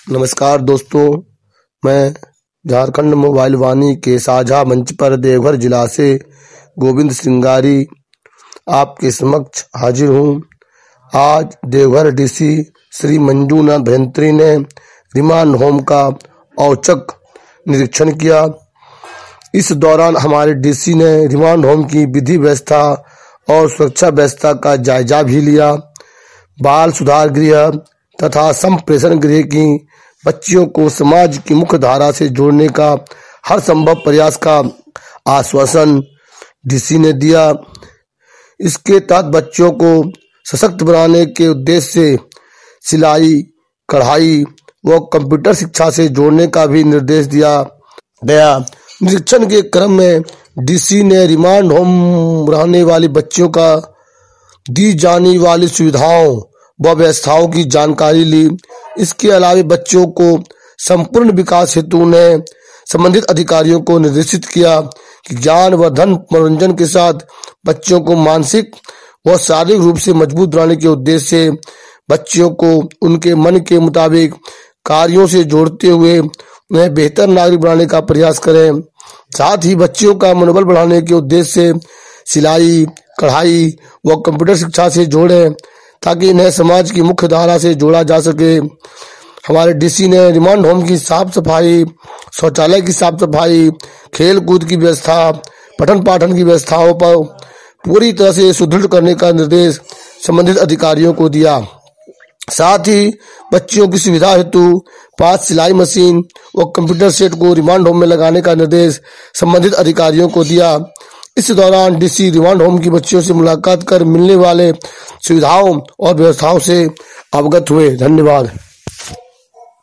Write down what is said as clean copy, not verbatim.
नमस्कार दोस्तों, मैं झारखंड मोबाइल वाणी के साझा मंच पर देवघर जिला से गोविंद श्रृंगारी आपके समक्ष हाजिर हूँ। आज देवघर डीसी श्री मंजूनाथ भजंत्री ने रिमांड होम का औचक निरीक्षण किया। इस दौरान हमारे डीसी ने रिमांड होम की विधि व्यवस्था और सुरक्षा व्यवस्था का जायजा भी लिया। बाल सुधार गृह तथा संप्रेषण गृह की बच्चियों को समाज की मुख्य धारा से जोड़ने का हर संभव प्रयास का आश्वासन डीसी ने दिया। इसके तहत बच्चों को सशक्त बनाने के उद्देश्य से सिलाई, कढ़ाई व कंप्यूटर शिक्षा से जोड़ने का भी निर्देश दिया गया। निरीक्षण के क्रम में डीसी ने रिमांड होम रहने वाली बच्चियों का दी जाने वाली सुविधाओं व व्यवस्थाओं की जानकारी ली। इसके अलावा बच्चों को संपूर्ण विकास हेतु उन्हें संबंधित अधिकारियों को निर्देशित किया कि ज्ञानवर्धन मनोरंजन के साथ बच्चों को मानसिक व शारीरिक रूप से मजबूत बनाने के उद्देश्य से बच्चों को उनके मन के मुताबिक कार्यों से जोड़ते हुए उन्हें बेहतर नागरिक बनाने का प्रयास करें। साथ ही बच्चों का मनोबल बढ़ाने के उद्देश्य से सिलाई, कढ़ाई व कंप्यूटर शिक्षा से जोड़ें ताकि इन्हें समाज की मुख्य धारा से जोड़ा जा सके। हमारे डीसी ने रिमांड होम की साफ सफाई, शौचालय की साफ सफाई, खेल कूद की व्यवस्था, पठन पाठन की व्यवस्थाओं पर पूरी तरह से सुदृढ़ करने का निर्देश संबंधित अधिकारियों को दिया। साथ ही बच्चियों की सुविधा हेतु 5 सिलाई मशीन व कंप्यूटर सेट को रिमांड होम में लगाने का निर्देश संबंधित अधिकारियों को दिया। इस दौरान डीसी रिमांड होम की बच्चियों से मुलाकात कर मिलने वाले सुविधाओं और व्यवस्थाओं से अवगत हुए। धन्यवाद।